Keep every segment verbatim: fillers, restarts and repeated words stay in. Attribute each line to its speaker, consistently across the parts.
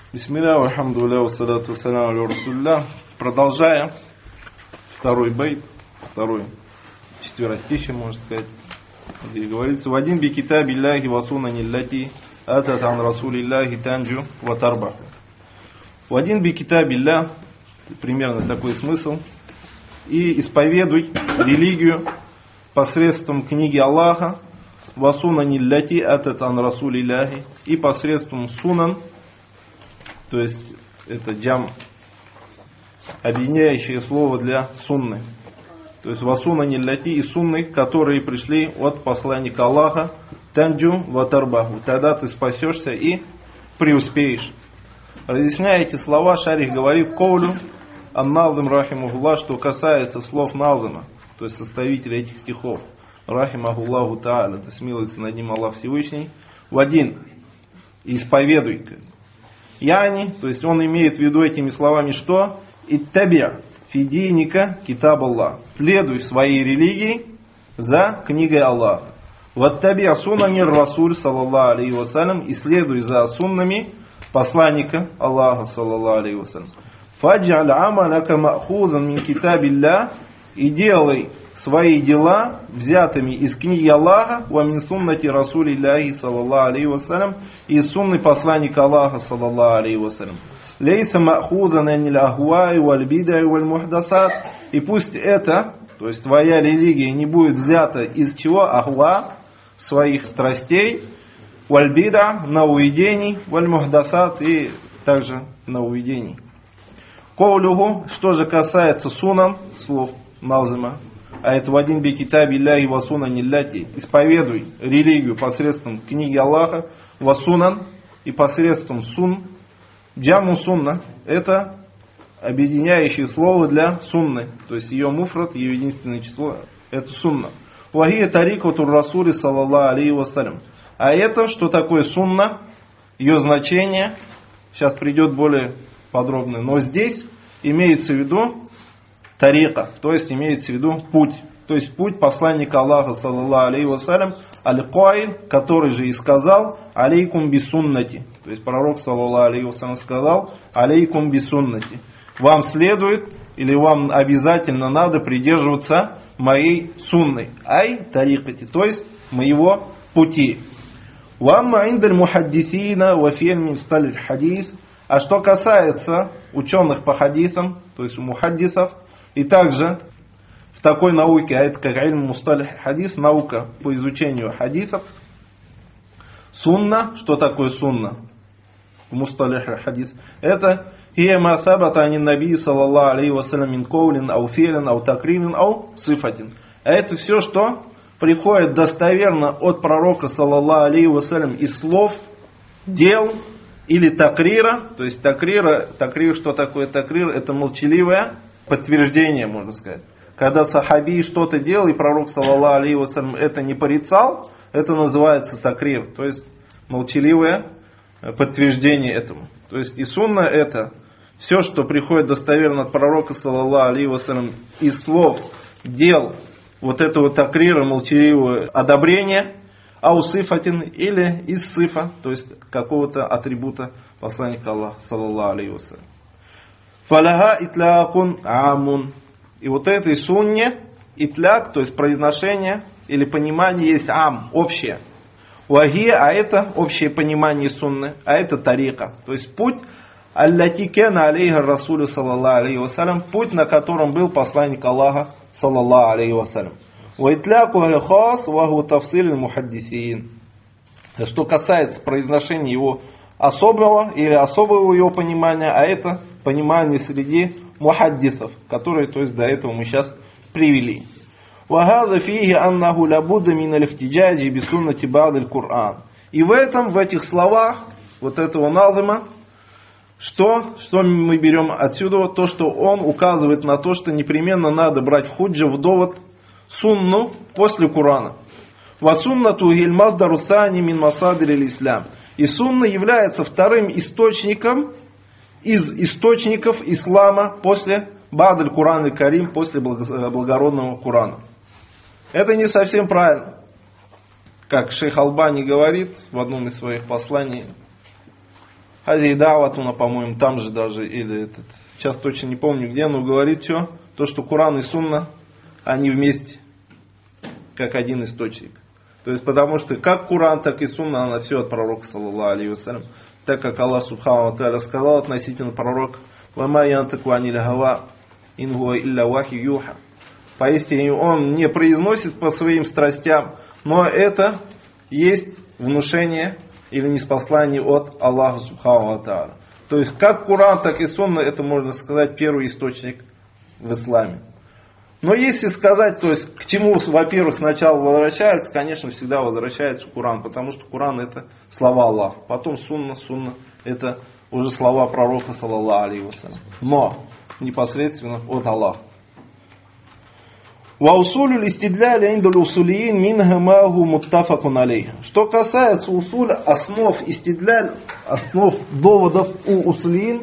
Speaker 1: Бисмилля, алхамдулилля, вассалату вассаляму аля расулилля. Продолжая второй бейт, второй четверостище, можно сказать, где говорится: «Вадин би китаби Аллахи ва сунани аллати атат ан расулиллахи танджу ва тарбаху». «Вадин би китаби Аллах», примерно такой смысл, и исповедуй религию посредством книги Аллаха, ва сунани аллати атат ан расулиллахи, и посредством сунан, то есть это джам, объединяющее слово для сунны. То есть васунани ляти и сунны, которые пришли от посланника Аллаха, танджу ватарбаху, тогда ты спасешься и преуспеешь. Разъясняя эти слова, шарих говорит коулю ан-Назим рахимахуллах, что касается слов Назима, то есть составителя этих стихов, рахимахуллаху та'аля, то есть милуется над ним Аллах Всевышний, в один, исповедуй. Яни, то есть он имеет в виду этими словами что? Иттаби' фидийника китаб Аллах. Следуй в своей религии за книгой Аллаха. Ваттаби' сунани расуль саллаллаху алейхи вассалям, и следуй за суннами посланника Аллаха саллаллаху алейхи вассалям. Фадж'аль амаляка ма'хузан мин китабилля, и делай свои дела взятыми из книги Аллаха, ва мин суннати расулиллахи саллаллаху алейхи вассалям, и из сунны посланника Аллаха саллаллаху алейхи вассалям. Лейса ма'хузан анил ахваи валь бидаи валь мухдасат, и пусть это, то есть твоя религия, не будет взята из чего? Ахва, своих страстей, валь бида, нововведений, валь мухдасат, и также нововведений. Коулюху, что же касается сунан, слов Назима, а это вадин би китаби Аллахи ва сунани аллати, исповедуй религию посредством книги Аллаха, ва сунан, и посредством сун. Джаму сунна — это объединяющее слово для сунны, то есть ее муфрат, ее единственное число — это сунна. Вахия тарикату расули саллаллаху алейхи вассалям. А это, что такое сунна, ее значение, сейчас придет более подробно, но здесь имеется в виду тарика, то есть имеется в виду путь, то есть путь посланника Аллаха саллаллаху алейхи вассалям, аль-Каиль, который же и сказал алейкум бисуннати, то есть пророк саллаллаху алейхи вассалям сказал алейкум бисуннати, вам следует или вам обязательно надо придерживаться моей сунны, ай тарикати, то есть моего пути. Вамма индаль мухаддисина ва фильми всталь хадис. А что касается ученых по хадисам, то есть у мухаддисов, и также в такой науке, а это как ильм мусталих хадис, наука по изучению хадисов, сунна, что такое сунна? Мусталих хадис. Это хия ма сабата анин наби саллаллаху алейхи вассалям мин коулин ау фейлин ау такримин ау сифатин. А это все, что приходит достоверно от пророка саллаллаху алейхи вассалям из слов, дел или такрира. То есть такрира, такрир, что такое такрир? Это молчаливое подтверждение, можно сказать. Когда сахаби что-то делал, и пророк саллаллаху алейхи вассалям это не порицал, это называется такрир, то есть молчаливое подтверждение этому. То есть и сунна — это все, что приходит достоверно от пророка саллаллаху алейхи вассалям из слов, дел, вот этого такрира, молчаливого одобрения, ау сифатин, или из сифа, то есть какого-то атрибута посланника Аллаха саллаллаху алейхи вассалям. Фаляха итлякун амун. И вот этой сунне итляк, то есть произношение или понимание, есть ам, общее. Вахия, а это общее понимание сунны, а это тарика, то есть путь, аллати кана алейха расулю саллаллаху алейхи вассалям, путь, на котором был посланник Аллаха саллаллаху алейхи вассалям. Ва итляку аль-хас ваху тафсиль мухаддисин. Что касается произношения его особого или особого его понимания, а это понимание среди мухаддисов, которые, то есть до этого мы сейчас привели. وَهَذَا فِيهِ أَنَّهُ لَبُدَّ مِنَ الْإِحْتِجَاجِ بِسُنَّةِ بَعْضِ الْقُرْآنِ. И в этом, в этих словах вот этого Назима, что, что мы берем отсюда? То, что он указывает на то, что непременно надо брать в худжа, в довод, сунну после Корана. وَسُنَّةُ هِي الْمَصْدَرُ الثَّانِي مِنْ مَصَادِرِ الْإِسْلَامِ. И сунна является вторым источником из источников ислама после Ба'д Куран и Карим, после благородного Корана. Это не совсем правильно. Как шейх Албани говорит в одном из своих посланий, Хази Даватуна, по-моему, там же даже, или этот, сейчас точно не помню где, но говорит что? То, что Куран и Сунна, они вместе, как один источник. То есть, потому что как Куран, так и Сунна, она все от пророка, саллаллаху алейхи вассалям. Так как Аллах субхану ва тааля сказал относительно пророка: «Вама янтаку анил хава, ин хуа илля вахи юха». Поистине он не произносит по своим страстям, но это есть внушение или ниспослание от Аллаха субхану ва тааля. То есть, как Куран, так и Сунна, это, можно сказать, первый источник в исламе. Но если сказать, то есть, к чему, во-первых, сначала возвращается, конечно, всегда возвращается Куран, потому что Куран это слова Аллаха. Потом Сунна, Сунна это уже слова пророка, саллаллаху алейхи вассалям. Но непосредственно от Аллаха. Ваусулю листидляля индулю усулиин минха магу муттафакун алейх. Что касается усуля, основ истидляль, основ доводов у усулиин,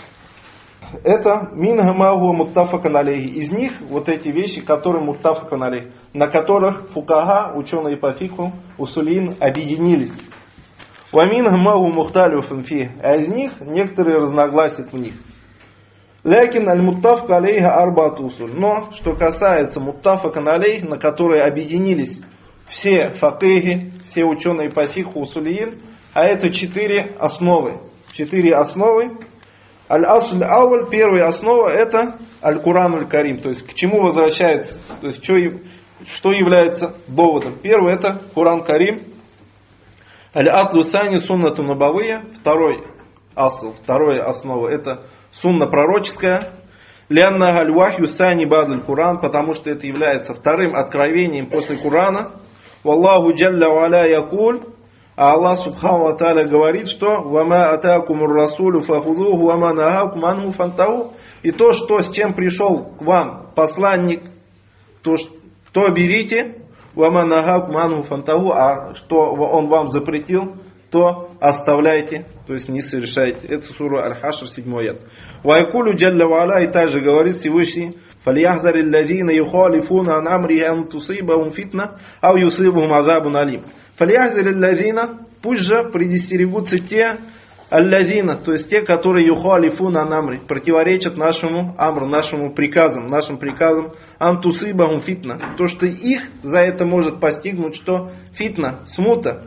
Speaker 1: это минха магу муттафакун алейх. Из них вот эти вещи, которые муттафакун алейх, на которых фукага, ученые по фикху, усулиин объединились. Ва минха магу мухталюфун фи. А из них некоторые разногласят в них. Лякин аль-муттафка алейха арбат усуль. Но, что касается муттафака алейх, на которые объединились все факихи, все ученые по фикху усулиин, а это четыре основы. Четыре основы. Аль-асль ауль, первая основа, это аль-Куран аль-Карим. То есть, к чему возвращается, то есть, что, что является доводом. Первый, это Куран Карим. Аль-асль сани суннату набавия. Второй асл, вторая основа, это сунна пророческая. Лянна аль-вахью сани бадль Куран, потому что это является вторым откровением после Курана. Валлаху джалля ва аля якуль. А Аллах субхану ва тааля говорит, что «Вама атакумур расулю фахудуху, вама нахакум анху фантаху». И то, что, с чем пришел к вам посланник, то, что берите, «Вама нахакум анху фантаху», а что он вам запретил, то оставляйте, то есть не совершайте. Это сура Аль-Хашр, седьмой аят. «Вайкулю джалля ва аля», и также говорит Всевышний: «Фальяхдар аллазина юхалифуна ан амрихи ан тусибахум фитна, ау юсибахум азабун алим». Фальяхдар аллазина, пусть же предостерегутся те, аллазина, то есть те, которые юхалифуна ан амри, противоречат нашему амру, нашему приказам, нашим приказам, ан тусибахум фитна, то, что их за это может постигнуть, что фитна, смута,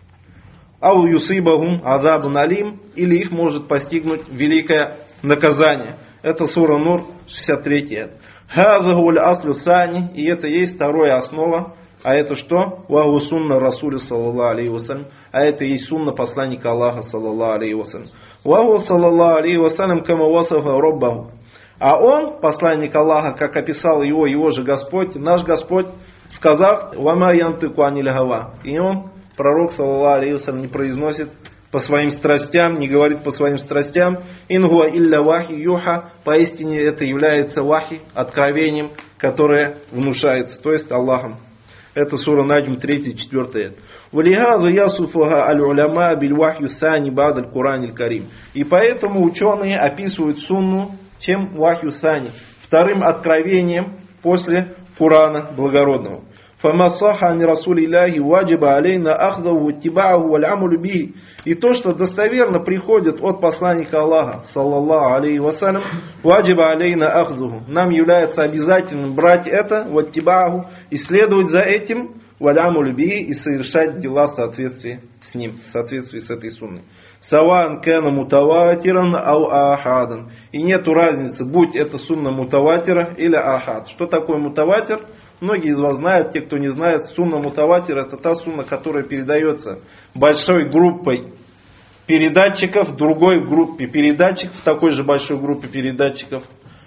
Speaker 1: ау юсибахум азабун алим, или их может постигнуть великое наказание. Это сура Нур, шестьдесят третий аят. Хазахуль аслю сани, и это есть вторая основа. А это что? Ваху сунна расуля саллаллаху алейхи вассалям. А это есть сунна посланника Аллаха саллаллаху алейхи вассалям. Ваху саллаллаху алейхи вассалям кама васафа роббаху. А он, посланник Аллаха, как описал его, его же Господь, наш Господь, сказав: «Вама янтыку аниль гава». И он, пророк саллаллаху алейхи вассалям, не произносит по своим страстям, не говорит по своим страстям. «Ингуа илля вахи юха». Поистине это является вахи, откровением, которое внушается, то есть Аллахом. Это сура Наджм, третий, четвёртый аят. «Валихазу ясуфуха аль-уляма биль-вахью сани бад аль-Куран аль-Карим». И поэтому ученые описывают сунну чем вахью сани, вторым откровением после Курана благородного. «Фама саха ани расулилляхи ваджиба алейна ахдаву тибааху валь-амулю бихи». И то, что достоверно приходит от посланника Аллаха, саллаллаху алейхи вассалям, ваджиба алейна ахдаву. Нам является обязательным брать это, вот тибааху, исследовать за этим, валь-амулю бихи, и совершать дела в соответствии с ним, в соответствии с этой сунной. «Саван кана мутаватиран ау ахадан». И нету разницы, будь это сунна мутаватира или ахад. Что такое мутаватир? Многие из вас знают, те, кто не знает, сунна мутаватир — это та сунна, которая передается большой группой передатчиков, другой группе передатчиков, такой же большой группе передатчиков.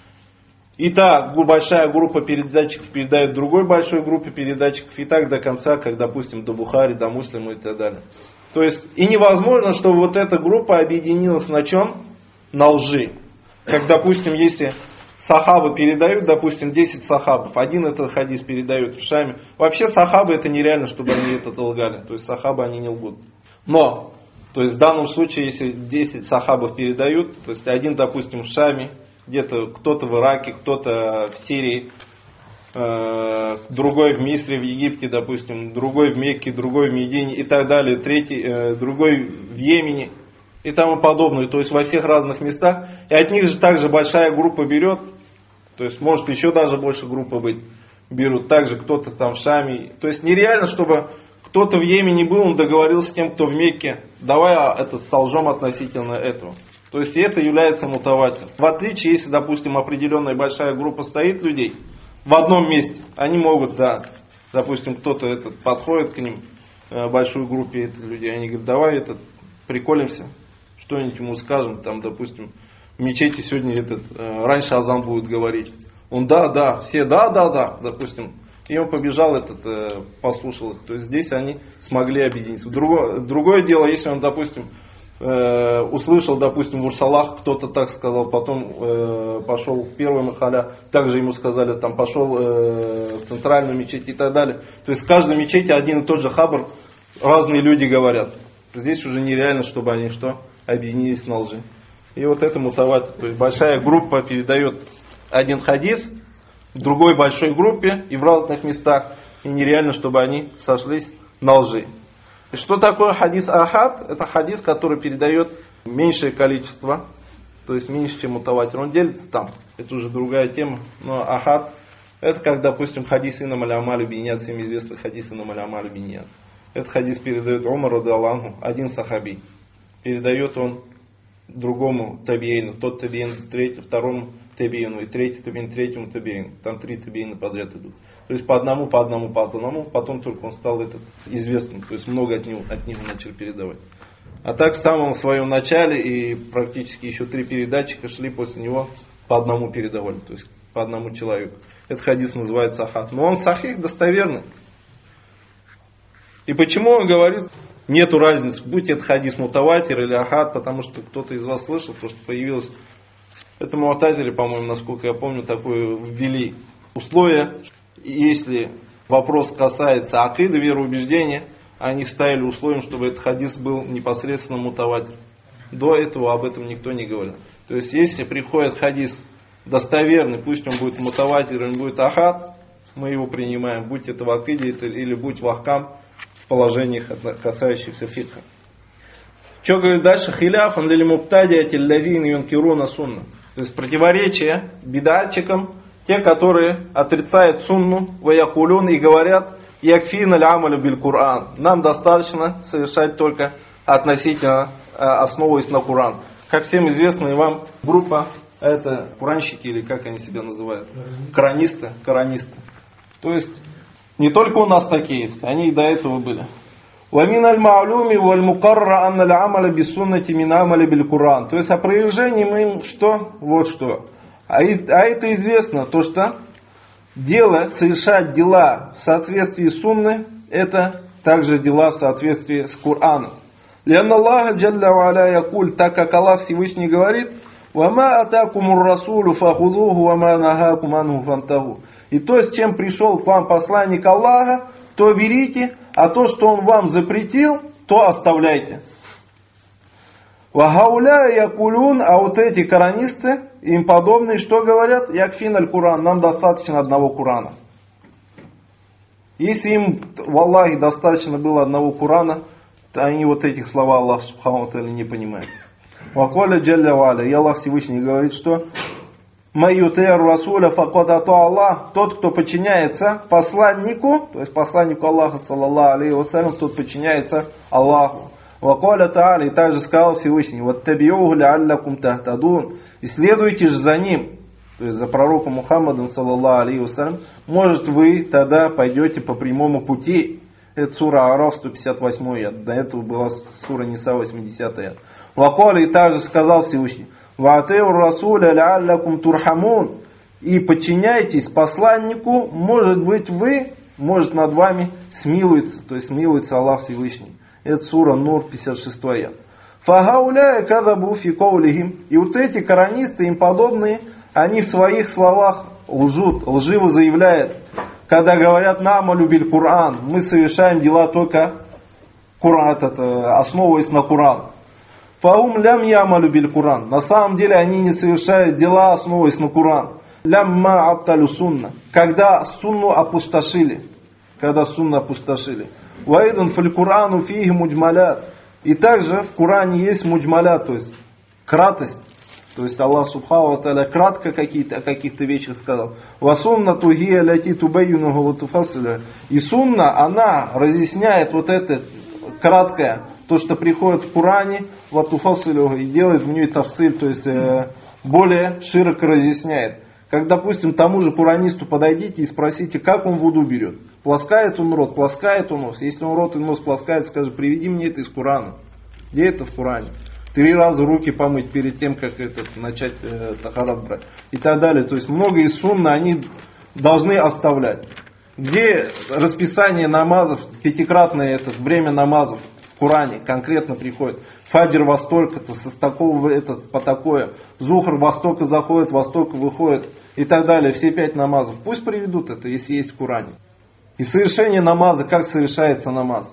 Speaker 1: И та большая группа передатчиков передает другой большой группе передатчиков, и так до конца, как, допустим, до Бухари, до Муслима и так далее. То есть, и невозможно, чтобы вот эта группа объединилась на чем? На лжи. Как, допустим, если сахабы передают, допустим, десять сахабов, один этот хадис передают в Шаме. Вообще сахабы это нереально, чтобы они это лгали. То есть сахабы они не лгут. Но, то есть в данном случае, если десять сахабов передают, то есть один, допустим, в Шаме, где-то кто-то в Ираке, кто-то в Сирии, э, другой в Мисре, в Египте, допустим, другой в Мекке, другой в Медине и так далее, третий, э, другой в Йемене. и тому подобное, то есть во всех разных местах. И от них же также большая группа берет, то есть может еще даже больше группы быть, берут. Также кто-то там в Шаме. То есть нереально, чтобы кто-то в Йемене был, он договорился с тем, кто в Мекке, давай этот солжем относительно этого. То есть это является мутаватир. В отличие, если, допустим, определенная большая группа стоит людей в одном месте, они могут, да, допустим, кто-то этот подходит к ним, большой группе этих людей, они говорят, давай этот, приколимся, что-нибудь ему скажем, там, допустим, в мечети сегодня этот, раньше азан будет говорить. Он, да, да, все, да, да, да, допустим. И он побежал, этот, послушал их. То есть здесь они смогли объединиться. Другое, другое дело, если он, допустим, э, услышал, допустим, в Урсалах, кто-то так сказал, потом э, пошел в первый махаля, также ему сказали, там пошел э, в центральную мечеть и так далее. То есть в каждой мечети один и тот же хабар, разные люди говорят. Здесь уже нереально, чтобы они что, объединились на лжи. И вот это мутаватир. То есть большая группа передает один хадис в другой большой группе и в разных местах. И нереально, чтобы они сошлись на лжи. И что такое хадис ахад? Это хадис, который передает меньшее количество, то есть меньше, чем мутаватир. Он делится там. Это уже другая тема. Но ахад, это как, допустим, хадис инам аль-амаль биньят, всем известный хадис инам аль-амаль биньят. Этот хадис передает Умар радиаллаху анху, один сахаби. Передает он другому табиину, тот табиин, третий, второму табиину, и третий табиин, третьему табиину. Там три табиина подряд идут. То есть по одному, по одному, по одному. Потом только он стал этот известным. То есть много от него, от него начали передавать. А так в самом своем начале и практически еще три передатчика шли после него, по одному передавали. То есть по одному человеку. Этот хадис называется ахад. Но он сахих, достоверный. И почему он говорит, нету разницы, будь это хадис мутаватир или ахад, потому что кто-то из вас слышал, то что появилось. Это мутазили, по-моему, насколько я помню, такое ввели условие. Если вопрос касается акиды, вероубеждения, они ставили условием, чтобы этот хадис был непосредственно мутаватир. До этого об этом никто не говорил. То есть, если приходит хадис достоверный, пусть он будет мутаватир, он будет ахад, мы его принимаем, будь это в акиде или будь в ахкам, в положениях, касающихся фикха. Что говорит дальше? Хиляфан лили муптадиати ллазина юнкируна сунна. То есть противоречие бидатчикам, те, которые отрицают сунну, ваякулюн и говорят, якфина лямалю биль Кур'ан. Нам достаточно совершать только относительно, основываясь на Кур'ан. Как всем известно, и вам группа, это куранщики, или как они себя называют? Коранисты. Коранисты. То есть, не только у нас такие есть, они и до этого были. وَمِنَ الْمَعْلُومِ وَالْمُقَرَّ أَنَّ الْعَمَلَ بِالسُّنَّةِ مِنْ عَمَلِ بِالْقُرْآنِ. То есть опровержением им что? Вот что. А, и, а это известно, то что дело, совершать дела в соответствии с сунной, это также дела в соответствии с Кораном. لأن الله جل وعلا يقول, так как Аллах Всевышний говорит, وَمَا أَتَاكُمُ الرَّسُولُ فَخُذُوهُ وَمَا نَهَاكُمْ عَنْهُ فَانْتَهُوا. И то, с чем пришел к вам посланник Аллаха, то берите, а то, что он вам запретил, то оставляйте. وَهَوْلَا يَقُولُونَ. А вот эти коранисты, им подобные, что говорят? Якфин аль-Куран. Нам достаточно одного Курана. Если им в Аллахе достаточно было одного Курана, то они вот этих слова Аллаха Субхану ва Тааля не понимают. Вакаля джалля ва'аля. И Аллах Всевышний говорит, что «Майютэр расуля факад ату Аллах». Тот, кто подчиняется посланнику, то есть посланнику Аллаха, саллаллаху алейхи вассалям, тот подчиняется Аллаху. Вакаля та'аля. И также сказал Всевышний, «Ваттабиуху ла'аллакум тахтадун». И следуйте же за ним, то есть за пророком Мухаммадом, саллаллаху алейхи вассалям, может вы тогда пойдете по прямому пути. Это сура Араф, сто пятьдесят восьмой аят. До этого была сура Ниса, восьмидесятый аят. Вакаля, и также сказал Всевышний, «Ваатеу расуля ла'аллакум турхамун». И подчиняйтесь посланнику, может быть вы, может над вами смилуется, то есть смилуется Аллах Всевышний. Это сура Нур, пятьдесят шестой аят. «Фагауля кадабу фи каулихим». И вот эти коранисты, им подобные, они в своих словах лжут, лживо заявляют, когда говорят «Нам алюбиль Кур'ан», мы совершаем дела только Кур'ан, основываясь на Кур'ан. Фаум лям ямалю биль Кур'ан. На самом деле они не совершают дела, основываясь на Кур'ан. Лям ма атталю сунна. Когда сунну опустошили. Когда сунну опустошили. Ваидан фаль Кур'ану фихи муджмалят. И также в Коране есть муджмаля, то есть кратость. То есть Аллах Субхану ва Тааля кратко какие-то, о каких-то вещах сказал. Васуннату гия ляти тубайюнуху ва туфассиля. И сунна, она разъясняет вот это краткое, то, что приходит в Коране, ва туфассилю, и делает в ней тафсиль, то есть э, более широко разъясняет. Как, допустим, тому же куранисту подойдите и спросите, как он вуду берет. Плоскает он рот, плоскает он нос. Если он рот и нос плоскает, скажи, приведи мне это из Корана. Где это в Коране? Три раза руки помыть перед тем, как это, начать э, тахарат брать. И так далее. То есть много из сунны они должны оставлять. Где расписание намазов, пятикратное это время намазов в Коране конкретно приходит. Фаджр во столько-то, со такого это, по такое. Зухр во столько заходит, во столько выходит. И так далее. Все пять намазов. Пусть приведут это, если есть в Коране. И совершение намаза, как совершается намаз.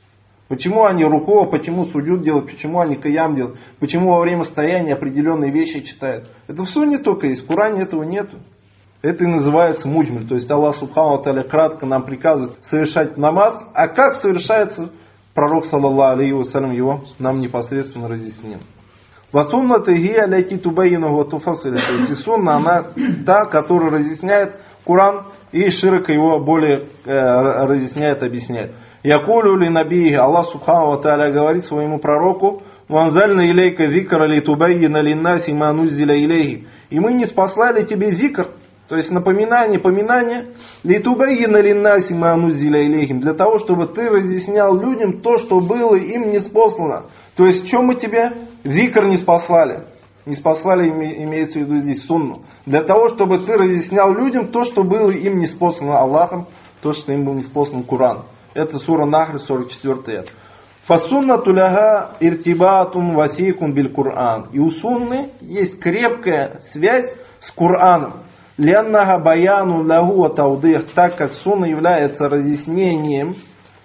Speaker 1: Почему они руку, почему суджуд делают, почему они каям делают, почему во время стояния определенные вещи читают. Это в сунне только есть, в Коране этого нету. Это и называется муджмаль. То есть Аллах Субхану ва Тааля кратко нам приказывает совершать намаз, а как совершается, пророк саллаллаху алейхи вассалям его нам непосредственно разъяснил. Васунната гия ляти тубайину ва туфассиля. То есть и сунна, она та, которая разъясняет Коран и широко его более э, разъясняет, объясняет. Якулю ли набии, Аллах Субхану ва Тааля говорит своему пророку: «Ванзальна илейка зикра ли тубайина линнаси ма нуззиля илейхи». И мы не спаслали тебе зикр, то есть напоминание, поминание, ли тубайина линнаси ма нуззиля илейхим, для того, чтобы ты разъяснял людям то, что было им ниспослано. То есть, что мы тебе зикр не спаслали? Не спаслали, имеется в виду здесь сунну. Для того, чтобы ты разъяснял людям то, что было им ниспослано Аллахом, то, что им был ниспослан Коран. Это сура Нахр, сорок четвёртый аят. Фасуннату ляха иртибатун васикун биль Кур'ан. И у сунны есть крепкая связь с Кораном. Ляннага баяну лягу ва таудих, так как сунна является разъяснением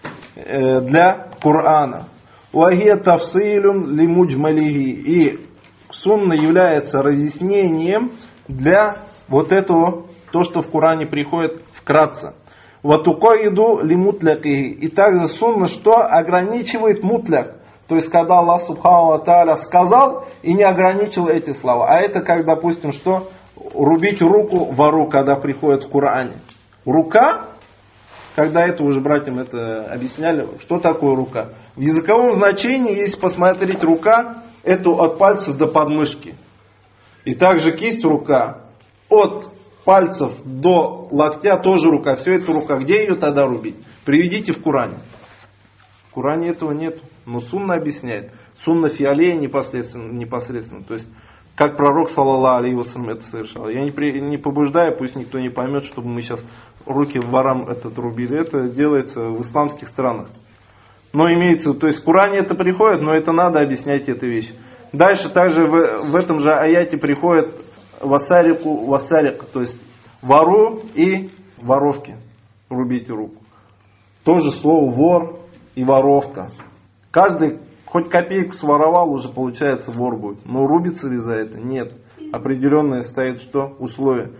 Speaker 1: для Корана. Вахия тафсилюн ли муджмалихи. И сунна является разъяснением для вот этого, то, что в Коране приходит вкратце. Ватукоиду ли мутлякихи. И также сунна, что ограничивает мутляк. То есть, когда Аллах Субхану ва Тааля сказал и не ограничил эти слова. А это как, допустим, что рубить руку вору, когда приходит в Коране. Рука, когда это уже братьям это объясняли, что такое рука. В языковом значении, если посмотреть рука, это от пальцев до подмышки. И также кисть рука от пальцев до локтя тоже рука. Все это рука. Где ее тогда рубить? Приведите в Коране. В Коране этого нет. Но сунна объясняет. Сунна фиалея непосредственно, непосредственно. То есть, как пророк саллаллаху алейхи вассалям это совершал. Я не, при, не побуждаю, пусть никто не поймет, чтобы мы сейчас руки ворам этот рубили. Это делается в исламских странах. Но имеется, то есть в Коране это приходит, но это надо объяснять эту вещь. Дальше также в, в этом же аяте приходит васарику, васарик, то есть вору и воровки. Рубите руку. Тоже слово вор и воровка. Каждый хоть копейку своровал, уже получается вор будет. Но рубится ли за это? Нет. Определенное стоит что? Условие.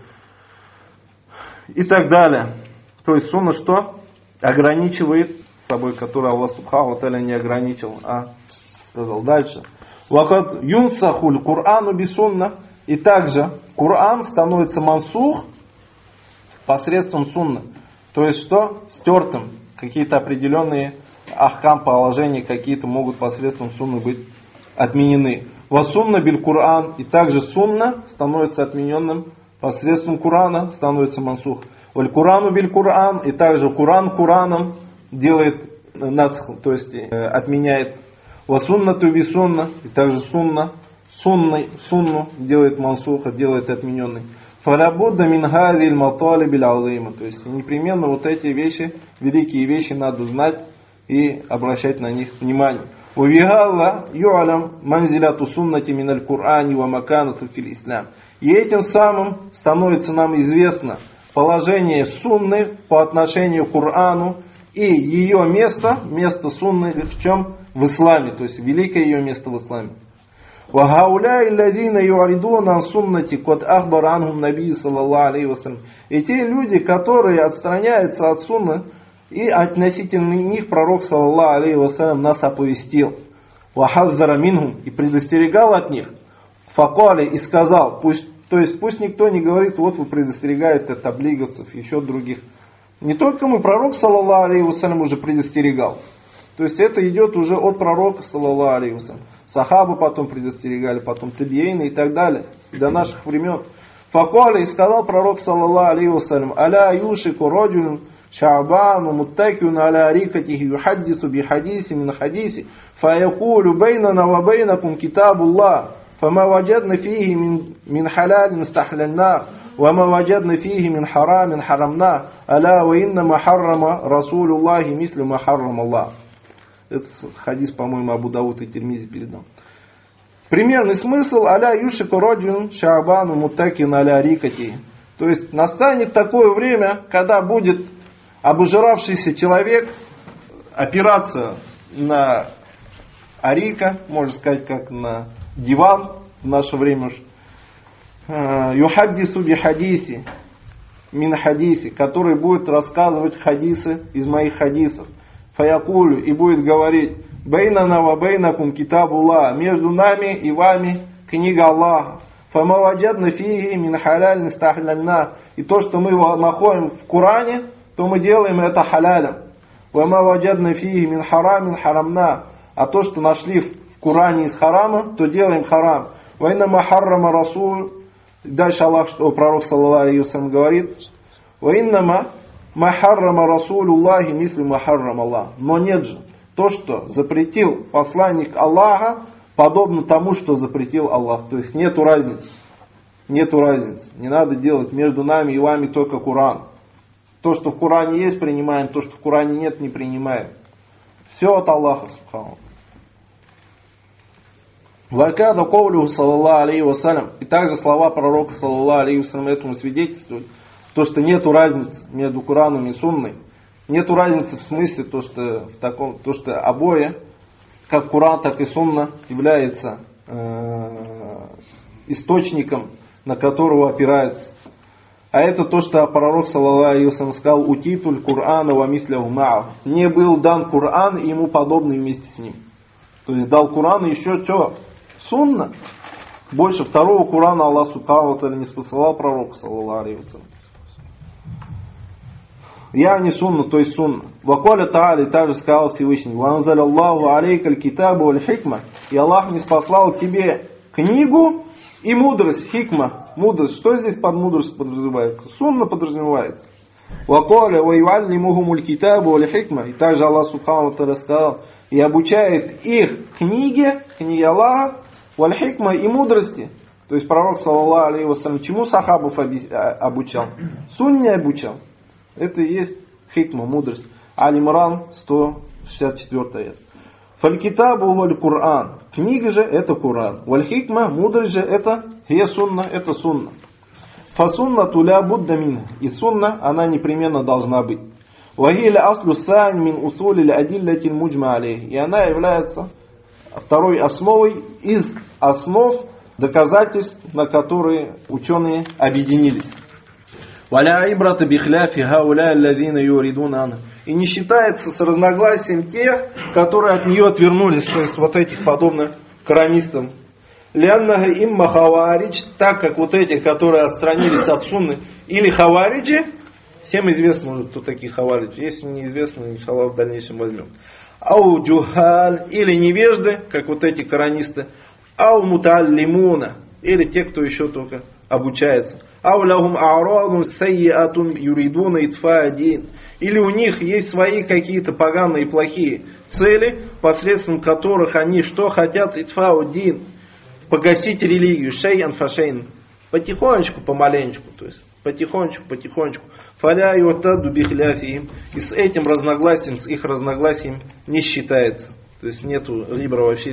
Speaker 1: И так далее. То есть сунна что? Ограничивает собой, который Аллах Субхану ва Тааля не ограничил, а сказал дальше. Вакад юнсахуль Курану бисунна. И также Коран становится мансух посредством сунны. То есть что? Стертым. Какие-то определенные ахкам, положения какие-то могут посредством сунны быть отменены. Васунна биль Коран. И также сунна становится отмененным посредством Корана, становится мансух. Валь Корану биль Коран. И также Коран Кораном делает насх, то есть э, отменяет. Васуннату би сунна. И также сунна Сунной, сунну делает мансуха, делает отмененный. Фалябудда мин хазиль маталибиль азима. То есть непременно вот эти вещи, великие вещи надо знать и обращать на них внимание. Увигалла юалям манзиляту суннати миналь Кур'ани ва маканату фил ислам. И этим самым становится нам известно положение сунны по отношению к Кур'ану и ее место, место сунны в чем? В исламе, то есть великое ее место в исламе. وَهَؤُلَاءِ الَّذِينَ يُعْرِضُونَ عَنْ سُنَّةِ قَدْ أَخْبَرَ عَنْهُمْ النَّبِيُّ صلى الله عليه وسلم. И те люди, которые отстраняются от сунны, и относительно них пророк саллаллаху алейхи вассалям нас оповестил. вахаззара минхум, и предостерегал от них. Факали, и сказал, пусть, то есть пусть никто не говорит, вот вы предостерегаете от таблиговцев, еще других. Не только мы, пророк, саллаллаху алейхи вассалям, уже предостерегал. То есть это идет уже от пророка, саллаллаху алейхи вассалям. Сахабы потом предостерегали, потом табиины и так далее, до наших времен. Факали, и сказал пророк, саллаллаху алейхи вассалям, аля юшику роджулин ша'бану муттакиун аля рикатихи юхаддису бихадиси мин хадиси, фаякулю бейнана ва бейнакум китабуллах. فما وجدنا فيه من من حلال استحللناه وما وجدنا فيه من حرام حرمناه ألا وإنما حرم رسول الله مثل ما حرم الله. Это хадис, по-моему, Абу Дауд и Тирмизи передал. Примерный смысл: аля юшику роджун ша'бану муттакин аля рикати. То есть настанет такое время, когда будет обожравшийся человек опираться на арика, можно сказать, как на диван в наше время, юхаддису би хадиси, мин хадиси, который будет рассказывать хадисы из моих хадисов. Фаякулю, и будет говорить, бейнана ва бейнакум китабуллах, между нами и вами книга Аллаха. Фама ваджадна фиги мин халяль стахляльна, и то, что мы находим в Коране, то мы делаем это халялем. Вама ваджадна фиги мин харамин харамна, а то, что нашли в в Коране из харама, то делаем харам. Вайна махаррама расул. Дальше Аллах, что пророк саллаллаху алейхи вассалям говорит, вайна махаррама расулуллахи мислю махаррам Аллах. Но нет же, то, что запретил посланник Аллаха, подобно тому, что запретил Аллах. То есть нету разницы. Нету разницы. Не надо делать между нами и вами только Коран. То, что в Коране есть, принимаем. То, что в Коране нет, не принимаем. Все от Аллаха, субхану. Вакада ковлю саллаллаху алейхи вассалям. И также слова пророка саллаллаху алейхи вассалям этому свидетельствуют. То, что нету разницы между Кораном и Сунной. Нету разницы в смысле, то, что, в таком, то, что обои, как Коран, так и Сунна, является э, источником, на которого опирается. А это то, что пророк саллаллаху алейхи вассалям сказал, утитуль Кур'ана ва мисляху ма'аху. Мне был дан Коран и ему подобный вместе с ним. То есть дал Коран и еще что? Сунна. Больше второго Корана Аллах субхану ва тааля не спосылал пророку, саллаллаху алейхи вассалям. Я не сунна, то есть сунна. Вакаля тааля, и также сказал Всевышний, ванзаля Аллаху алейкаль китабу валь хикма. И Аллах не спаслал тебе книгу и мудрость, хикма, мудрость. Что здесь под мудрость подразумевается? Сунна подразумевается. Вакаля ва юаллимухумуль китабу валь хикма. И также Аллах субхану ва тааля сказал, и обучает их книге, книге Аллаха, валь хикма, и мудрости. То есть пророк саллаллаху алейхи вассалям чему сахабов обучал? Сунне обучал. Это и есть хикма, мудрость. Аль-Имран, сто шестьдесят четвёртый аят. Фаль-китабу валь-Кур'ан. Книга же это Кур'ан. Валь-хикма, мудрость же это хия сунна, это сунна. Фа-сунна туля будда мин. И сунна, она непременно должна быть. Вахиля аслу сань мин усули адиллятин муджма алейх. И она является второй основой из основ доказательств, на которые ученые объединились. Валя ибрата бихляфи хауля аллазина юридуна анха. И не считается с разногласием тех, которые от нее отвернулись, то есть вот этих подобных коранистам. Ляннага имма хаваридж, так как вот этих, которые отстранились от сунны, или хавариджи, всем известно уже, кто такие хавариджи. Если неизвестно, иншаллах, в дальнейшем возьмем. Ау джухаль, или невежды, как вот эти коранисты. Ау муталлимуна, или те, кто еще только обучается. Ау лахум а'радун сайятун юридуна итфа дин. Или у них есть свои какие-то поганые и плохие цели, посредством которых они что хотят? Итфа дин. Погасить религию. Шейян фашейн. Потихонечку, помаленечку. То есть потихонечку, потихонечку. Фаля юртаду бихляфиим. И с этим разногласием, с их разногласием не считается. То есть нету рибра вообще,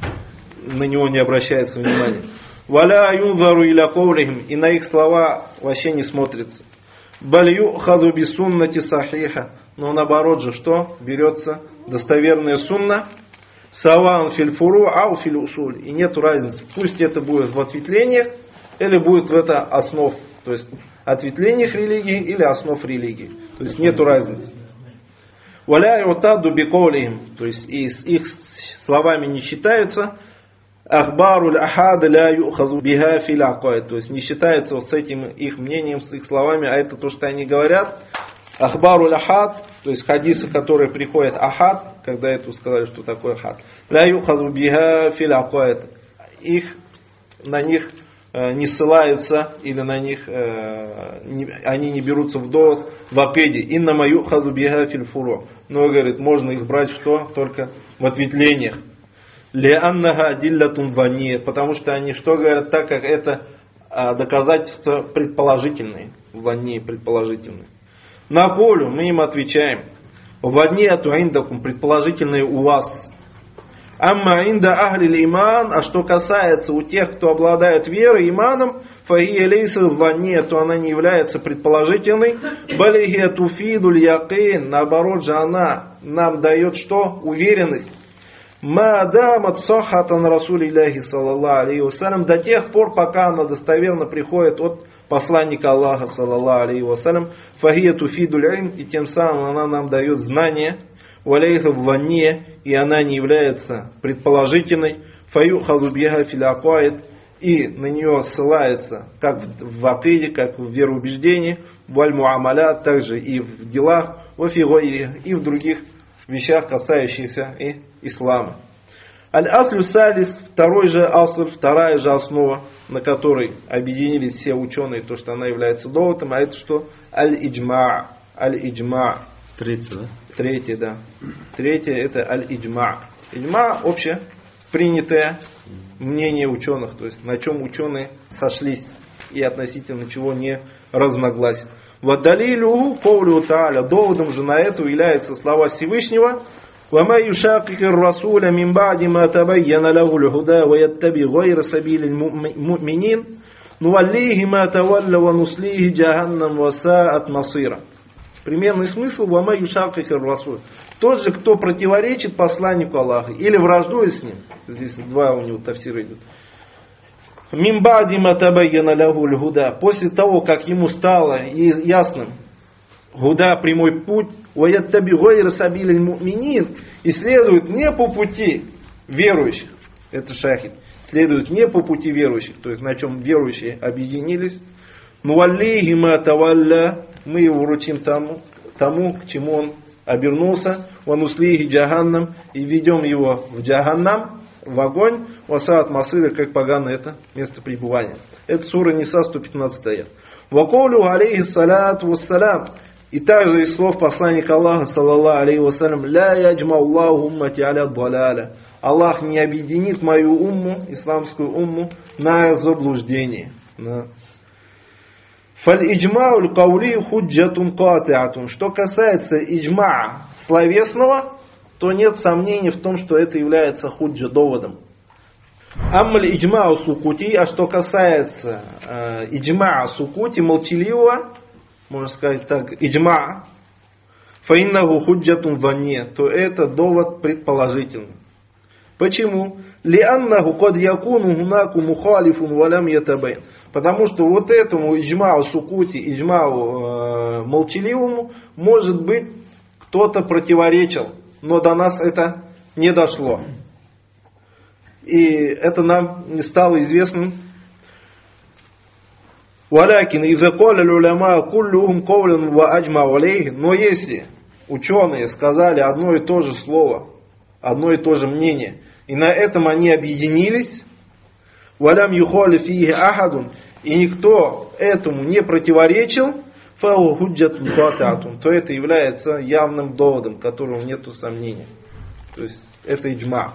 Speaker 1: на него не обращается внимания. Валя юнзару иля ковлихим. И на их слова вообще не смотрится. Балью хазу би суннати сахиха. Но наоборот же, что? Берется достоверная сунна. Саван филь фуру ау филь усуль. И нету разницы. Пусть это будет в ответвлениях, или будет в это основ. То есть ответвлениях религии или основ религии. То есть нету разницы. Валя ютаду биколихим, то есть и с их словами не считаются. Ахбаруль ахад ля юхазу биха фил акаид, то есть не считается вот с этим их мнением, с их словами, а это то, что они говорят. Ахбаруль ахад, то есть хадисы, которые приходят ахад, когда это сказали, что такое ахад. Ля юхазу биха фил акаид, их на них не ссылаются или на них э, не, они не берутся в довод в акиде. Иннама юхазу биха фил фуру. Но, говорит, можно их брать что? Только в ответвлениях. Лианнаха диллятун ванье. Потому что они что говорят? Так как это э, доказательства предположительные. Ванье предположительные. На полю мы им отвечаем. Ванье атуиндакум, предположительные у вас. Амма инда ахли иман, а что касается у тех, кто обладает верой, иманом, фахия лейса ванне, то она не является предположительной, балихия туфидуль якин, наоборот же она нам дает что? Уверенность. Ма дамат сахатан расулилляхи саллаллаху алейхи вассалям, до тех пор, пока она достоверно приходит от посланника Аллаха саллаллаху алейхи вассалям, фахия туфидуль ин, и тем самым она нам дает знание, валяйха ванне, и она не является предположительной, фаю хазубьяха филякуает, и на нее ссылается как в акиде, как в вероубеждении, валь муамалят, также и в делах, и в других вещах, касающихся и ислама. Аль-аслю салис, второй же асль, вторая же основа, на которой объединились все ученые, то, что она является доводом, а это что? Аль-иджма. Аль-иджма.
Speaker 2: Третье, да?
Speaker 1: Третье, да. Третье это аль-иджма. Иджма общее принятое мнение ученых, то есть на чем ученые сошлись и относительно чего не разногласия. Вадалилю ковлю тааля, доводом же на это являются слова Всевышнего. وَمَا يُشَاقِقِ الرَّسُولَ مِنْ بَعْدِ مَا تَبَيَّنَ لَهُ الْهُدَى وَيَتَّبِعْ غَيْرَ سَبِيلِ الْمُؤْمِنِينَ نُوَلِّيهِ مَا تَوَلَّ وَنُصْلِيهِ جَهَنَّمَ وَسَاءَتْ مَصِيرًا. Примерный смысл: وَمَا يُشَاقِقِ الرَّسُولَ. Тот же, кто противоречит посланнику Аллаха или враждует с ним. Здесь два у него тафсира идут. مِنْ بَعْدِ مَا تَبَيَّنَ لَهُ الْهُدَى. После того, как ему стало ясным гуда, прямой путь, وَيَتَّبِعْ غَيْرَ سَبِيلِ الْمُؤْمِنِينَ, и следует не по пути верующих. Это шахид. Следует не по пути верующих, то есть на чем верующие объединились. نُوَلِّيهِ مَا تَوَلَّى, мы его вручим тому, тому, к чему он обернулся. وَنُصْلِيهِ جَهَنَّمْ, и ведем его в джаханнам, в огонь. وَسَاءَتْ مَصِيرًا, как погано это место пребывания. Это сура Ниса, сто пятнадцатый аят. وَقَوْلُهُ عَلَيْهِ الصَّلَاةُ وَالسَّلَامُ, и также из слов посланника Аллаха саллаллаху алейхи вассалям: «Ля яджма Аллаху уммати аля далаля». Аллах не объединит мою умму, исламскую умму, на заблуждение. Фаль-иджма'уль каули худжатун кати'атун. Что касается иджма словесного, то нет сомнений в том, что это является худжа, доводом. Аммаль иджма'у сукути, а что касается э, иджма сукути, молчаливого, можно сказать так, иджма, фаиннаху худжатун ванне, то это довод предположительный. Почему? Лианнаху кад якуну гунаку мухалифун валям ятабайн. Потому что вот этому иджмау сукути, иджмау э, молчаливому, может быть, кто-то противоречил, но до нас это не дошло. И это нам не стало известным. Валякин иза каля уляма куллюхум кавлен ва аджмау алейхи. Но если ученые сказали одно и то же слово, одно и то же мнение, и на этом они объединились, валям юхали фиhi ахадун, и никто этому не противоречил, фау худжатун кати'атун, то это является явным доводом, которому нету сомнений. То есть это иджма.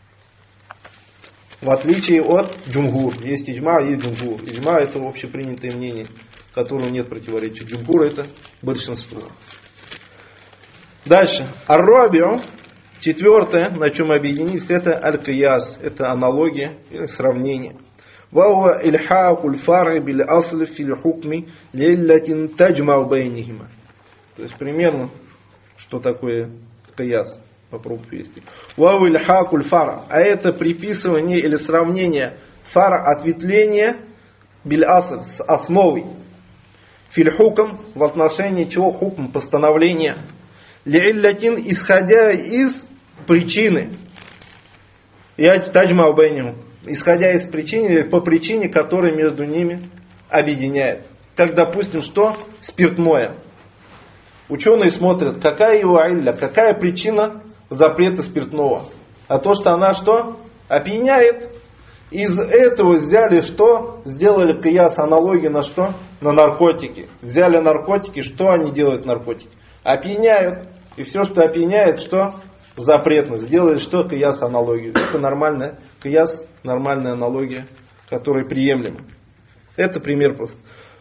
Speaker 1: В отличие от джумгур. Есть иджма, есть джумгур. Иджма это общепринятое мнение, которому нет противоречия. Джумгур это большинство. Дальше. Ар-рабиу, четвертое, на чем объединились, это аль-кияс. Это аналогия или сравнение. Вауа ильхакуль фары биль асли фил хукми лиллатин таджмау байнихима. То есть примерно, что такое кияс. Попробуй перевести. Вау ильхакуль фара. А это приписывание или сравнение фара, ответвления, биль аср, с основой. Филь хукм, в отношении чего хукм, постановление. ли'иллятин, исходя из причины. Я таджмау бейнихум, исходя из причины или по причине, которая между ними объединяет. Как, допустим, что? Спиртное. Ученые смотрят, какая его илля, какая причина запрета спиртного. А то, что она что? Опьяняет. Из этого взяли что? Сделали кияс, аналогию на что? На наркотики. Взяли наркотики, что они делают наркотики? Опьяняют. И все, что опьяняет, что? Запретно. Сделали что? Кияс, аналогию. Это нормальная кияс, нормальная аналогия, которая приемлема. Это пример просто.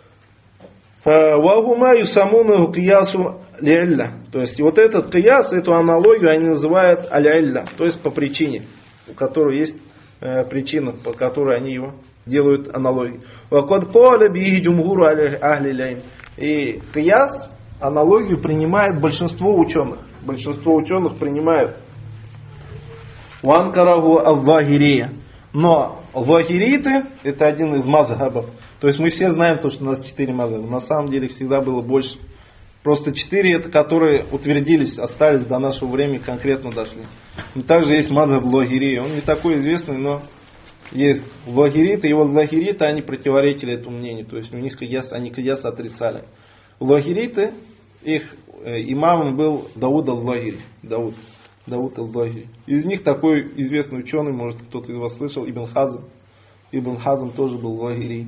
Speaker 1: Вагума юсамуну киясу лилля. То есть вот этот кияс, эту аналогию они называют аль-илля, то есть по причине, у которой есть э, причина, по которой они его делают аналогию. И кияс, аналогию принимает большинство ученых. Большинство ученых принимают. Ванкараху аль-Захирия. Но захириты это один из мазхабов. То есть мы все знаем то, что у нас четыре мазхаба. На самом деле всегда было больше. Просто четыре это, которые утвердились, остались до нашего времени, конкретно дошли. Но также есть мазхаб Захирия. Он не такой известный, но есть захириты. И вот захириты, они противоречили этому мнению. То есть у них кияс, они кияс отрицали. Захириты, их э, имамом был Дауд аль-Захири. Дауд. Дауд аль-Захири. Из них такой известный ученый, может кто-то из вас слышал, Ибн Хазм. Ибн Хазм тоже был Захири.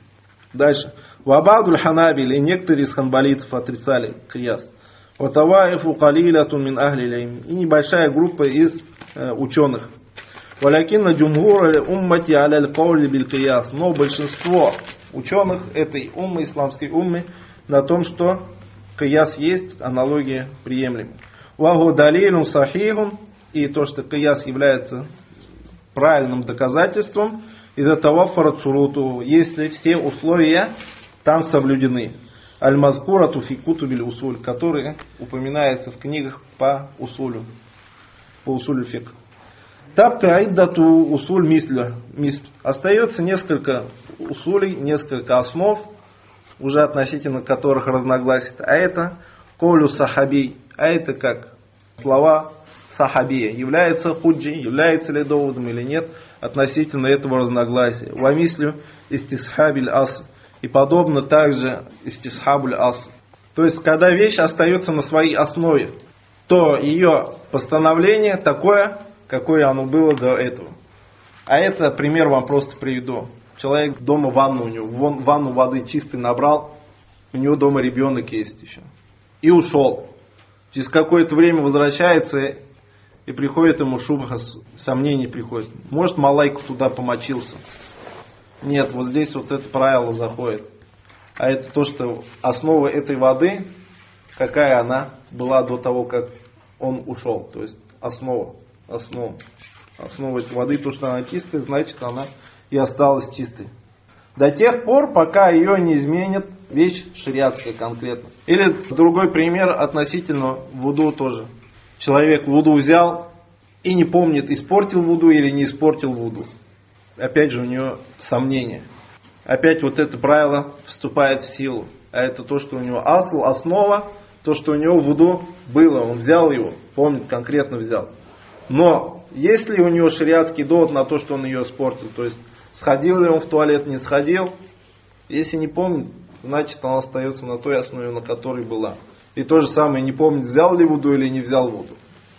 Speaker 1: Дальше. Вабадуль ханабиль, и некоторые из ханбалитов отрицали кияс. Ватаваифу калилятун мин ахли лейм, и небольшая группа из э, ученых. Валякинна джумхур уммати аляль каули биль кияс. Но большинство ученых этой уммы, исламской уммы, на том, что кияс есть, аналогия приемлема. Вагу далилун сахихун, и то, что кияс является правильным доказательством, из-за того фарацуруту, если все условия там соблюдены. Аль-мазкурату фи кутубиль усуль, которые упоминаются в книгах по усулю, по усулю фик. Табка айдату усуль мисля. Остается несколько усулей, несколько основ, уже относительно которых разногласия. А это колю сахаби, а это как слова сахабия. Является худжи, является ли доводом или нет, относительно этого разногласия. Вамислю истисхабиль ас. И подобно также истисхабуль ас. То есть, когда вещь остается на своей основе, то ее постановление такое, какое оно было до этого. А это пример вам просто приведу. Человек дома ванну, у него вон, ванну воды чистой набрал, у него дома ребенок есть еще. И ушел. Через какое-то время возвращается, и приходит ему шубха, сомнений приходит. Может, малайку туда помочился. Нет, вот здесь вот это правило заходит. А это то, что основа этой воды, какая она была до того, как он ушел. То есть основа, основа, основа этой воды, то, что она чистая, значит, она и осталась чистой. До тех пор, пока ее не изменит вещь шариатская конкретно. Или другой пример относительно вуду тоже. Человек вуду взял и не помнит, испортил вуду или не испортил вуду. Опять же у него сомнения. Опять вот это правило вступает в силу. А это то, что у него асл, основа, то, что у него вуду было. Он взял его, помнит, конкретно взял. Но есть ли у него шариатский довод на то, что он ее испортил? То есть сходил ли он в туалет, не сходил? Если не помнит, значит она остается на той основе, на которой была. И то же самое, не помнит, взял ли вуду или не взял вуду.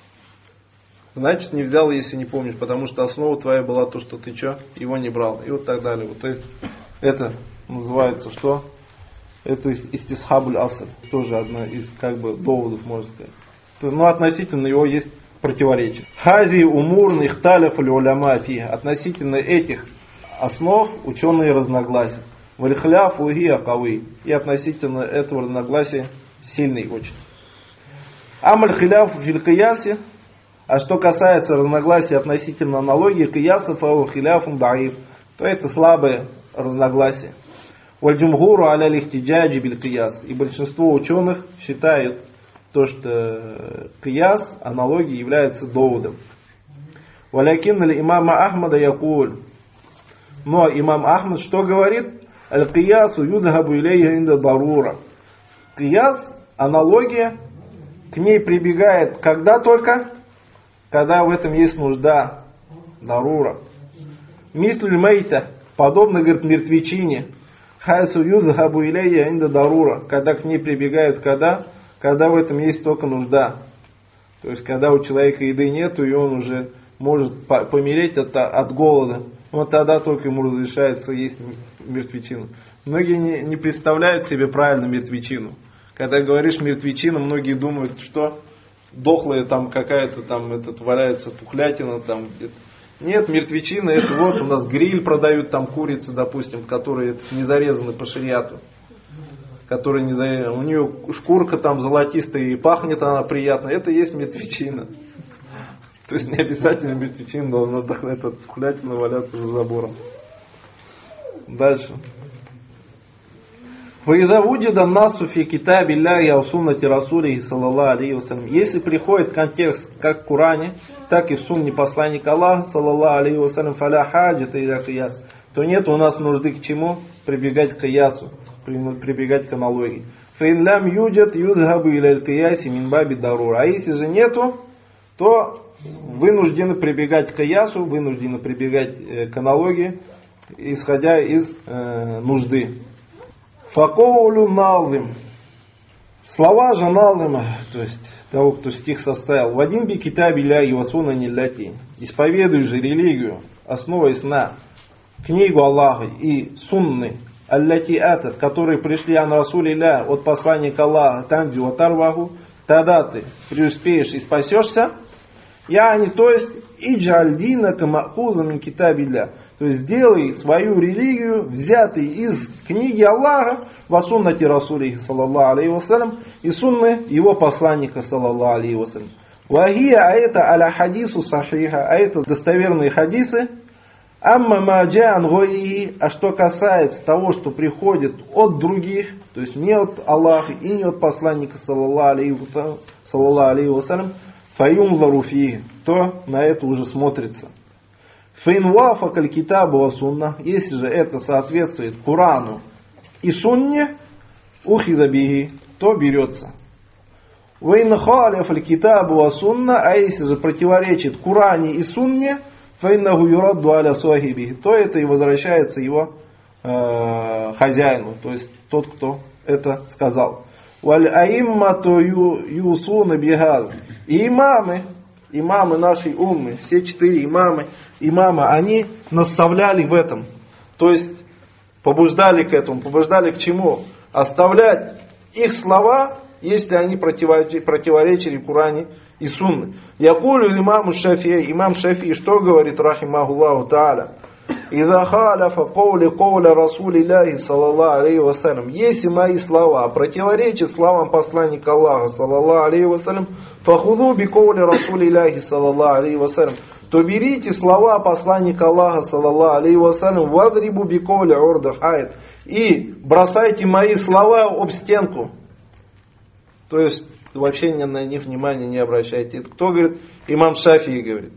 Speaker 1: Значит, не взял, если не помнишь, потому что основа твоя была то, что ты что, его не брал. И вот так далее. Вот это, это называется что? Это истисхабуль аср. Тоже одно из как бы доводов, можно сказать. Но относительно его есть противоречие. Хази умур ихталяф уляма фи. Относительно этих основ ученые разногласия. Вальхляф уги акавы. И относительно этого разногласия сильный очень. Амаль хиляф фил кияси. А что касается разногласий относительно аналогии кияса, фау хиляфун даиф, то это слабое разногласие. Вальджумгуру аля лихтиджаджи биль кияс. И большинство ученых считают то, что кияс, аналогия, является доводом. Валякин ли имама Ахмада якуль. Но имам Ахмад что говорит? Аль-киясу юдхабу илейха инда дарура. Кияс, аналогия, к ней прибегает когда только? Когда в этом есть нужда, дарура. Мислюль мейта, подобно, говорит, мертвечине. Хайсу юдхабу илейя инда дарура, когда к ней прибегают, когда? Когда в этом есть только нужда. То есть, когда у человека еды нету, и он уже может помереть от, от голода. Вот тогда только ему разрешается есть мертвечину. Многие не, не представляют себе правильно мертвечину. Когда говоришь мертвечина, многие думают, что дохлая там какая-то там этот, валяется тухлятина там где-то. Нет, мертвечина, это вот у нас гриль продают, там курицы, допустим, которые не зарезаны по шариату. Которые не зарезаны. У нее шкурка там золотистая и пахнет она приятно. Это есть мертвечина. То есть не обязательно мертвечина должна эта тухлятина валяться за забором. Дальше. Если приходит контекст как в Коране, так и в сунне посланника Аллаха, саллаллаху алейхи вассалям, фаля хаджата иля кияс, то нет у нас нужды к чему? Прибегать к киясу, прибегать к аналогии. Фаин лям юджат юдхабу иля кияси мин баби дарура. А если же нету, то вынуждены прибегать к киясу, вынуждены прибегать к аналогии, исходя из э, нужды. Факоулю налым. Слова же налыма, то есть того, кто стих составил. Вадим би китаби ляги васуна нилляти. Исповедуй же религию, основываясь на книгу Аллаха и сунны, алляти атат, которые пришли ан расулилля от посланника Аллаха, танджи ватарваху, тогда ты преуспеешь и спасешься. Я не, то есть, иджальдина камахуза мин китабилля. То есть сделай свою религию, взятый из книги Аллаха, ва суннати расулихи, саллаллаху алейхи вассалям, и сунны его посланника, саллаллаху алейхи вассалям. Вахия, а это аля хадису сахиха, а это достоверные хадисы. Амма маджан гойрихи, а что касается того, что приходит от других, то есть не от Аллаха и не от посланника, саллаллаху алейхи вассалям, фаюмзару фихи, то на это уже смотрится. Фейнвафа калькитабу ва сунна, если же это соответствует Корану и сунне, ухидабихи, то берется. Вейн халиф алькитабу ва сунна, а если же противоречит Коране и сунне, фейнаху юрадду аля сахибихи, то это и возвращается его э, хозяину, то есть тот, кто это сказал. Валь аиммату юсуна бихаз. И имамы, имамы нашей уммы, все четыре имамы, имама, они наставляли в этом. То есть побуждали к этому, побуждали к чему? Оставлять их слова, если они противоречили Коране и Сунне. Якулю имаму Шафии, имам Шафии, что говорит, рахимахуллаху та'аля? Иза халяфа каули кауля расулилляхи, саллаллаху алейхи вассалям. Если мои слова противоречат словам посланника Аллаха, саллаллаху алейхи вассалям, фахуду би каули расулилляхи, саллаллаху алейхи вассалям, то берите слова посланника Аллаха, саллаллаху алейхи вассалям, вадрибу би каули урдах айт, и бросайте мои слова об стенку. То есть вообще на них внимания не обращайте. Это кто говорит? Имам Шафии говорит.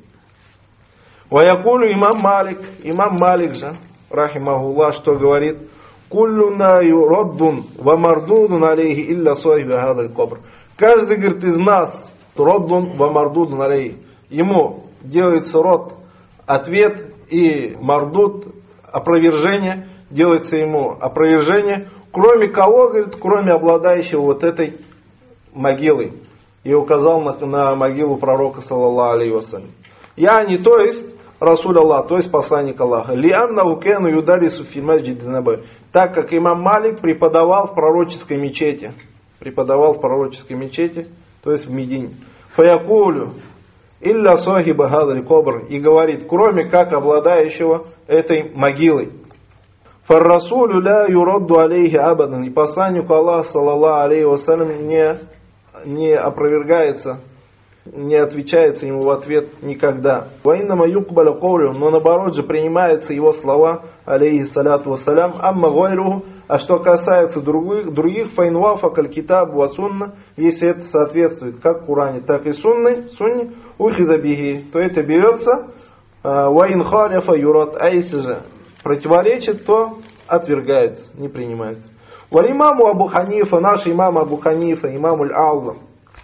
Speaker 1: Ваякулю имам Малик, имам Малик же, рахимахуллах, что говорит? Куллюна юраддун ва мардудун алейхи илля сахиба хадаль кабр. Каждый, говорит, из нас раддун ва мардудун алейхи. Ему делается род, ответ, и мардуд, опровержение, делается ему опровержение, кроме кого, говорит, кроме обладающего вот этой могилой. И указал на, на могилу пророка, саллаллаху алейхи вассалям. Я не, то есть Расуль Аллах, то есть посланник Аллаха. Лианна укену юдарису фи масджид набай. Так как имам Малик преподавал в пророческой мечети. Преподавал в пророческой мечети, то есть в Медине. Фаякулю илля сахиба хадаль кабр. И говорит, кроме как обладающего этой могилой. Фаррасулю ля юрадду алейхи абадан. И посланнику Аллаха, саллаллаху алейхи вассалям, не, не опровергается, не отвечается ему в ответ никогда. Ваиннама юкбаля каулю, но наоборот же принимаются его слова, алейхи саляту вассалям, амма гайруху, а что касается других, других файнвафа калькитабу ва сунна, если это соответствует как Коране, так и сунне, сунне, ухидабихи, то это берется, ваин халифа юрат, а если же противоречит, то отвергается, не принимается. Валь имаму Абу Ханифа, наш имам Абу Ханифа, имамуль Аллам,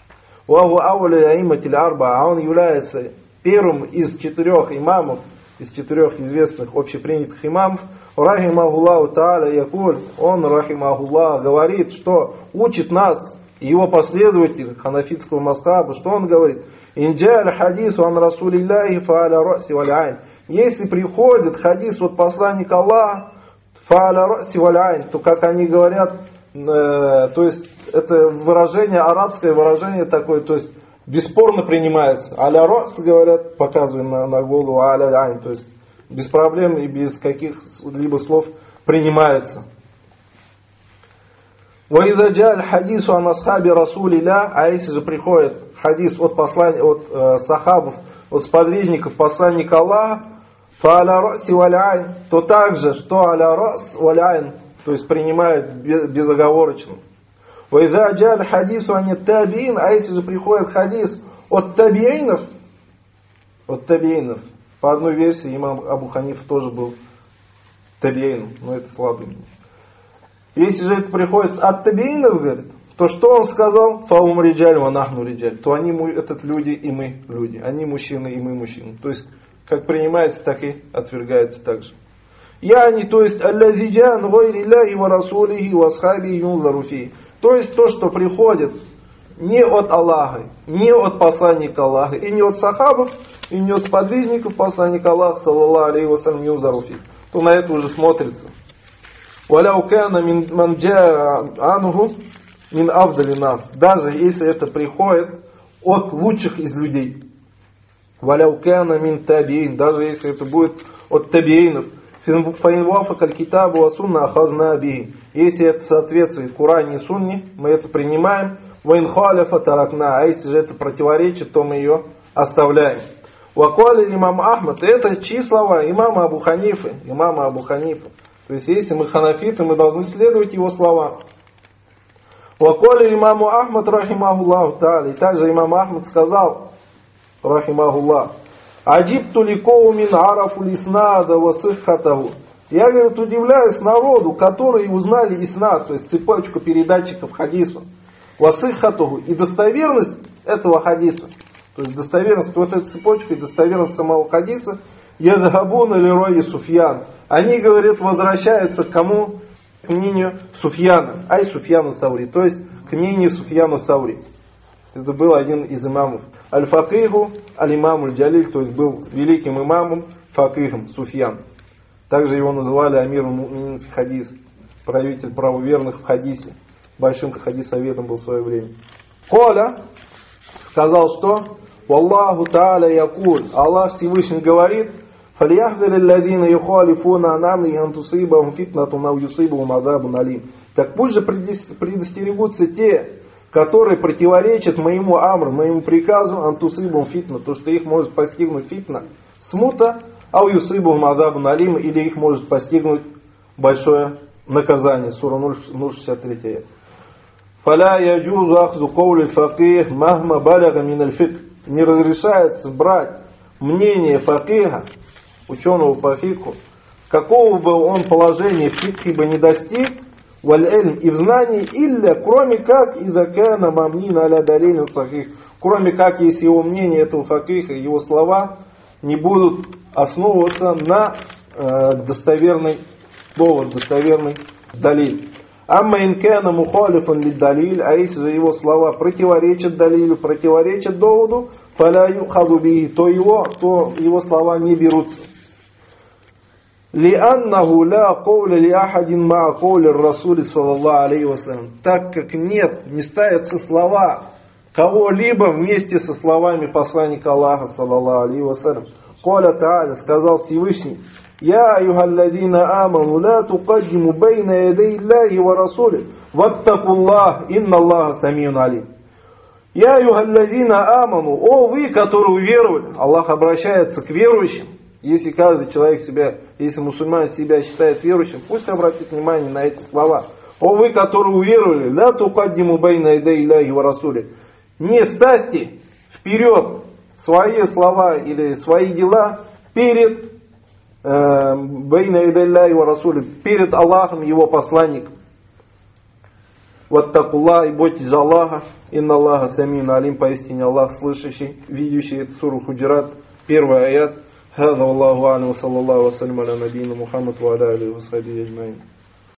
Speaker 2: Ваху ауля аиматиль арба, а он является первым из четырех имамов, из четырех известных общепринятых имамов. Рахимахуллаху та'аля якуль, он, рахимахуллах, говорит, что учит нас, его последователь ханафитского мазхаба, что он говорит: инджаль хадису ан расулиллахи фааля раси валь айн. Если приходит хадис от посланника Аллаха, фааля раси валь айн, то, как они говорят, э, то есть это выражение, арабское выражение такое, то есть бесспорно принимается. Аля рас, говорят, показывая на, на голову, аля айн, то есть без проблем и без каких-либо слов принимается. وَإِذَا جَاءَ الْحَدِيثُ عَنْ أَصْحَابِ رَسُولِ اللَّهِ, а если же приходит хадис от, послан... от э, сахабов, от сподвижников посланника Аллаха, فَعَلَى رَأْسِ وَالْعَيْنِ, то также, что аля рас валяйн, то есть принимает безоговорочно. وَإِذَا جَاءَ الْحَدِيثُ عَنِ التَّابِعِينَ, а если же приходит хадис от табиинов, от табиинов, по одной версии имам Абу Ханиф тоже был табиином, но это слабый. Если же это приходит от табиинов, говорит, то что он сказал? Фаум риджаль ва нахну риджаль. То они, этот люди, и мы люди. Они мужчины, и мы мужчины. То есть, как принимается, так и отвергается также. Яни, то есть, аллазиджан гайри лахи ва расулихи ва асхаби юнзару фи. То есть, то, что приходит не от Аллаха, не от посланника Аллаха, и не от сахабов, и не от сподвижников посланника Аллаха, саллаллаху алейхи ва саллям, юнзару фи, то на это уже смотрится. وَلَوْ كَانَ مِنْ جَاءَ عَنْهُ مِنْ أَفْضَلِ النَّاسِ, даже если это приходит от лучших из людей. وَلَوْ كَانَ مِنْ تَابِعِينَ, даже если это будет от табиинов. فَإِنْ وَافَقَ الْكِتَابُ وَسُنَّةُ أَخَذْنَا بِهِ, если это соответствует Коране и Сунне, мы это принимаем. وَإِنْ خَالَفَ تَرَكْنَا, а если же это противоречит, то мы ее оставляем. وَقَالَ имам Ахмад, это чьи слова? Имама Абу Ханифы, имама Абу Ханифы. То есть, если мы ханафиты, мы должны следовать его словам. Ваколи имаму Ахмад, рахимахуллаху та'аля. И также имам Ахмад сказал, рахимахуллах: аджибту ликоумин арафу лиснада ва сиххатаху. Я, говорит, удивляюсь народу, которые узнали иснад, то есть цепочку передатчиков хадису, ва сиххатаху, и достоверность этого хадиса. То есть достоверность вот этой цепочки, и достоверность самого хадиса. Ядхабуна лирой Суфьян. Они, говорят, возвращаются к кому? К мнению Суфьяна. Ай Суфьяну Саури. То есть к мнению Суфьяну Саури. Это был один из имамов. Аль-Факиху, аль-имаму аль-Джалиль, то есть был великим имамом, факихом, Суфьян. Также его называли амиром му'минин фи хадис, правитель правоверных в хадисе. Большим хадисоведом был в свое время. Коля сказал, что Валлаху та'аля якуль, Аллах Всевышний говорит: فَلْيَحْذَرِ الَّذِينَ يُخَالِفُونَ عَنْ أَمْرِهِ أَنْ تُصِيبَهُمْ فِتْنَةٌ أَوْ يُصِيبَهُمْ عَذَابٌ أَلِيمٌ. Так пусть же предостерегутся те, которые противоречат моему амру, моему приказу, «Ан тусибум фитна», то, что их может постигнуть фитна, смута, «Ау юсибум адабун алим», или их может постигнуть большое наказание. Сура ноль шестьдесят три. «Фаля яджузу ахзу каули факих махма баляга миналь фик». Не разрешается брать мнение факиха, ученого по фикху, какого бы он положения в фикхе бы не достиг, валь-эльм, и в знании, илля, кроме как иза кана мамнина аля далилин сахих, кроме как если его мнение этого факиха, его слова не будут основываться на э, достоверный довод, достоверный далиль. Амма инкана мухалифан ли далиль, а если же его слова противоречат далилю, противоречат доводу, фаля юхаду биhi, то его, то его слова не берутся. Лианнаху ла кауля ли ахадин ма каули расули саллаллаху алейхи вассалям. Так как нет, не ставятся слова кого-либо вместе со словами посланника Аллаха саллаллаху алейхи вассалям. Коля та'аля, сказал Всевышний: Я аюхалладина аману ла тукаддиму байна ядей Аллахи ва расули ваттакуллах инна Аллаха самиун алим. Я аюхалладина аману, о вы, которые уверовали. Аллах обращается к верующим. Если каждый человек себя, если мусульманин себя считает верующим, пусть обратит внимание на эти слова. О вы, которые уверовали, ла тукаддиму байна ядей Аллахи ва расули. Не ставьте вперед свои слова или свои дела перед байна ядей Аллахи ва расули, перед Аллахом и его посланником. Ваттакулла, и бойтесь Аллаха. Инна Аллаха самин алим, поистине Аллах слышащий, видящий. Это сура Худжрат, первый аят. هذا والله أعلم وصلى الله وسلم على نبينا محمد وعلى آله وصحبه أجمعين.